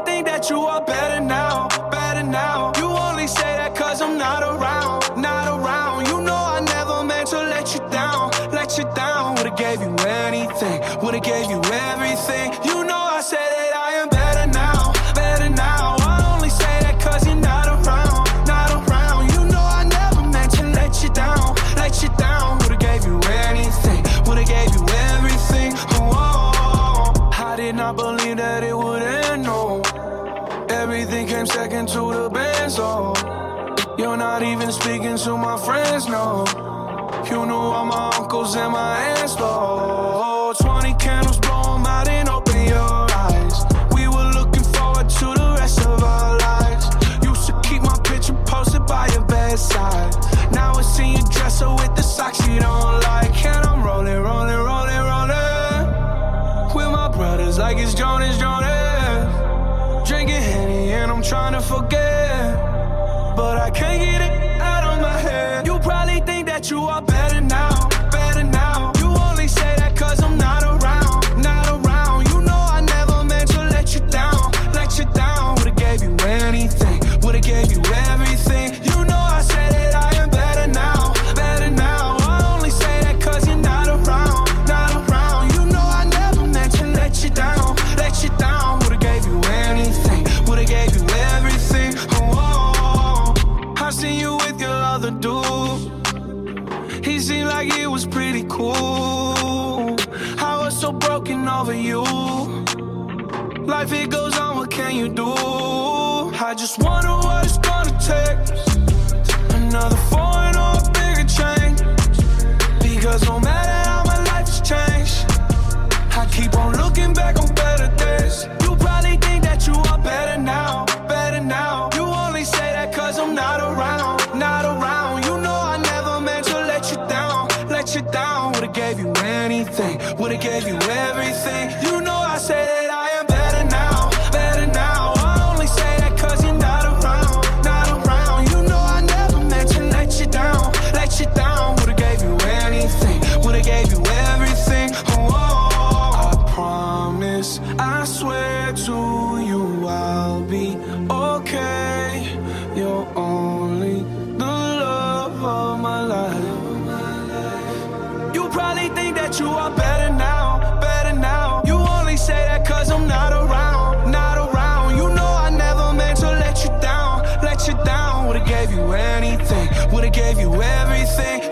think that you are better now, better now. You only say that cause I'm not around, not around. You know I never meant to let you down, let you down. Would've gave you anything, would've gave you everything. You know I said that I am better now, better now. I only say that cause you're not around, not around. You know I never meant to let you down, let you down. Would've gave you anything, would've gave you everything. Oh, I did not believe that it would end, no. Everything came second to the band, so you're not even speaking to my friends, no. You knew all my uncles and my aunts, though. 20 candles, blow 'em out and open your eyes. We were looking forward to the rest of our lives. Used to keep my picture posted by your bedside. Now it's in your dresser with the socks you don't like. And I'm rolling, rolling, rolling, rolling with my brothers like it's Jonas, Jonas. Drinking Henny and I'm trying to forget, but I can't get it out of my head. You probably think that you are better now, better now. You only say that cause I'm not around, not around. You know I never meant to let you down, let you down. Would've gave you anything, would've gave you everything. You know I said that I am better now, better now. I only say that cause you're not around, not around. You know I never meant to let you down, let you down. Would've gave you anything, would've gave you everything. Oh, I seen you with your other dude. He seemed like it was pretty cool. I was so broken over you. Life it goes on, what can you do? I just wonder what it's gonna take. Another foreign or a bigger change. Because no matter how my life has changed, I keep on looking back on better days. You probably think that you are better now, better now. You only say that cause I'm not around, not around. You know I never meant to let you down, let you down. Would've gave you anything, would've gave you everything. You know I say that I am better now, better now. I only say that cause you're not around, not around. You know I never meant to let you down, let you down. Would've gave you anything, would've gave you everything. Oh, I promise, I swear to you I'll be okay. You're only the love of my life. You probably think that you are better now, better now. You only say that cause I'm not around, not around. You know I never meant to let you down, let you down. Would've gave you anything, would've gave you everything.